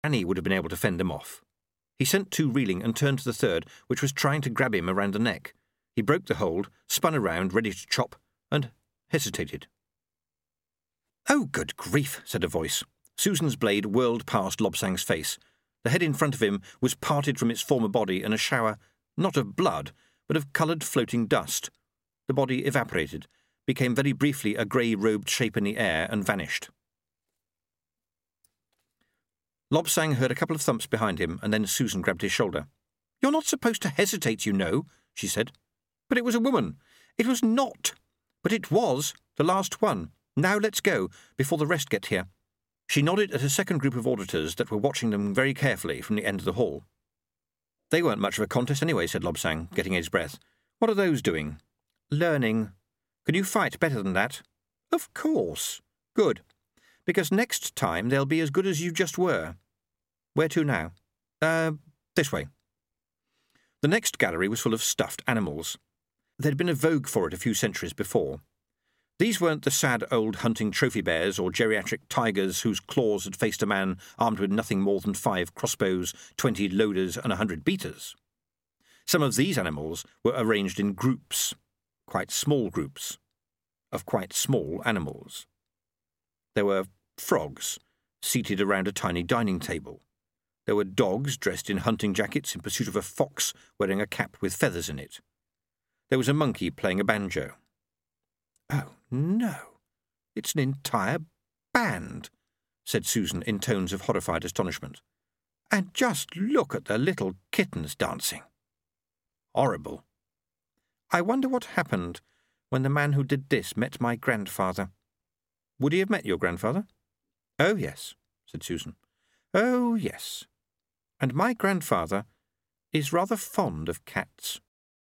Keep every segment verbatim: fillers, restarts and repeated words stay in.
Annie would have been able to fend them off. He sent two reeling and turned to the third, which was trying to grab him around the neck. He broke the hold, spun around, ready to chop, and hesitated. "Oh, good grief," said a voice. Susan's blade whirled past Lobsang's face. The head in front of him was parted from its former body in a shower, not of blood, but of coloured floating dust. The body evaporated, became very briefly a grey-robed shape in the air, and vanished. Lobsang heard a couple of thumps behind him, and then Susan grabbed his shoulder. "You're not supposed to hesitate, you know," she said. "But it was a woman." "It was not." "But it was. The last one. Now let's go, before the rest get here." She nodded at a second group of auditors that were watching them very carefully from the end of the hall. "They weren't much of a contest anyway," said Lobsang, getting his breath. "What are those doing?" "Learning." "Can you fight better than that?" "Of course." "Good. Because next time they'll be as good as you just were." "Where to now?" Uh, this way." The next gallery was full of stuffed animals. There'd been a vogue for it a few centuries before. These weren't the sad old hunting trophy bears or geriatric tigers whose claws had faced a man armed with nothing more than five crossbows, twenty loaders, and a hundred beaters. Some of these animals were arranged in groups, quite small groups, of quite small animals. There were frogs, seated around a tiny dining table. There were dogs dressed in hunting jackets in pursuit of a fox wearing a cap with feathers in it. There was a monkey playing a banjo. "Oh, no, it's an entire band," said Susan in tones of horrified astonishment. "And just look at the little kittens dancing. Horrible. I wonder what happened when the man who did this met my grandfather." "Would he have met your grandfather?" "Oh, yes," said Susan. "Oh, yes. And my grandfather is rather fond of cats."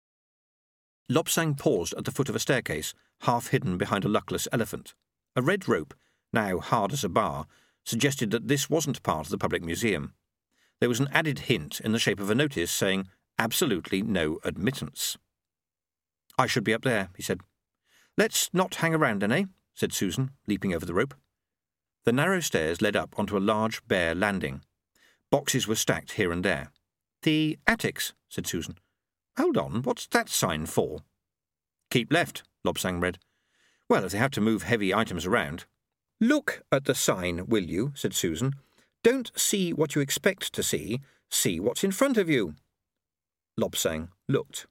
Lobsang paused at the foot of a staircase, half hidden behind a luckless elephant. A red rope, now hard as a bar, suggested that this wasn't part of the public museum. There was an added hint in the shape of a notice saying, "Absolutely no admittance." "I should be up there," he said. "Let's not hang around then, eh?" said Susan, leaping over the rope. The narrow stairs led up onto a large, bare landing. Boxes were stacked here and there. "The attics," said Susan. "Hold on, what's that sign for?" "Keep left," Lobsang read. "Well, if they have to move heavy items around." "Look at the sign, will you?" said Susan. "Don't see what you expect to see. See what's in front of you." Lobsang looked.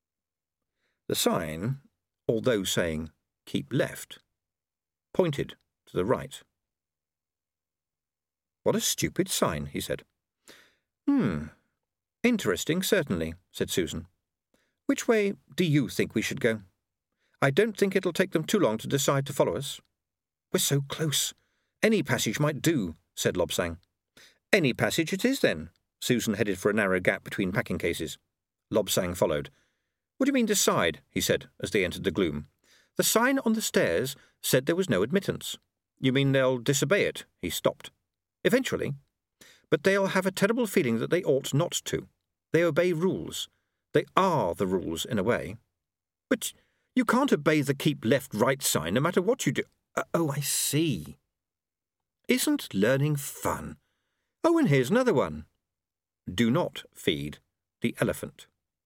The sign, although saying "keep left," pointed to the right. "What a stupid sign," he said. "Hmm. Interesting, certainly," said Susan. "Which way do you think we should go? I don't think it'll take them too long to decide to follow us." "We're so close. Any passage might do," said Lobsang. "Any passage it is, then." Susan headed for a narrow gap between packing cases. Lobsang followed. "What do you mean decide?" he said, as they entered the gloom. "The sign on the stairs said there was no admittance." "You mean they'll disobey it?" He stopped. "Eventually. But they'll have a terrible feeling that they ought not to. They obey rules. They are the rules, in a way." "But you can't obey the keep left-right sign no matter what you do." Uh, oh, I see. "Isn't learning fun? Oh, and here's another one. Do not feed the elephant."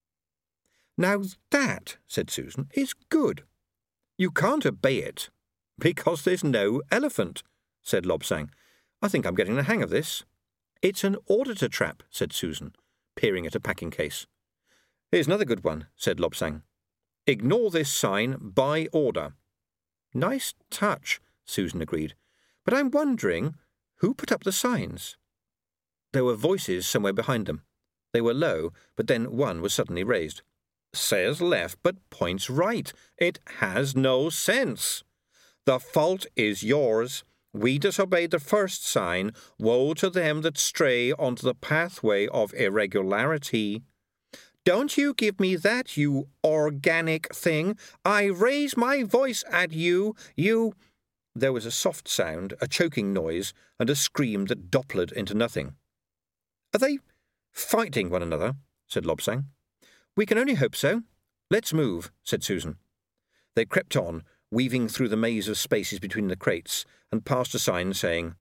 "Now that," said Susan, "is good." "You can't obey it because there's no elephant," said Lobsang. "I think I'm getting the hang of this." "It's an auditor trap," said Susan, peering at a packing case. "Here's another good one," said Lobsang. "Ignore this sign by order." "Nice touch," Susan agreed. "But I'm wondering who put up the signs." There were voices somewhere behind them. They were low, but then one was suddenly raised. "Says left, but points right. It has no sense. The fault is yours. We disobeyed the first sign. Woe to them that stray onto the pathway of irregularity. Don't you give me that, you organic thing. I raise my voice at you, you—" There was a soft sound, a choking noise, and a scream that doppled into nothing. "Are they fighting one another?" said Lobsang. "We can only hope so. Let's move," said Susan. They crept on, weaving through the maze of spaces between the crates, and past a sign saying,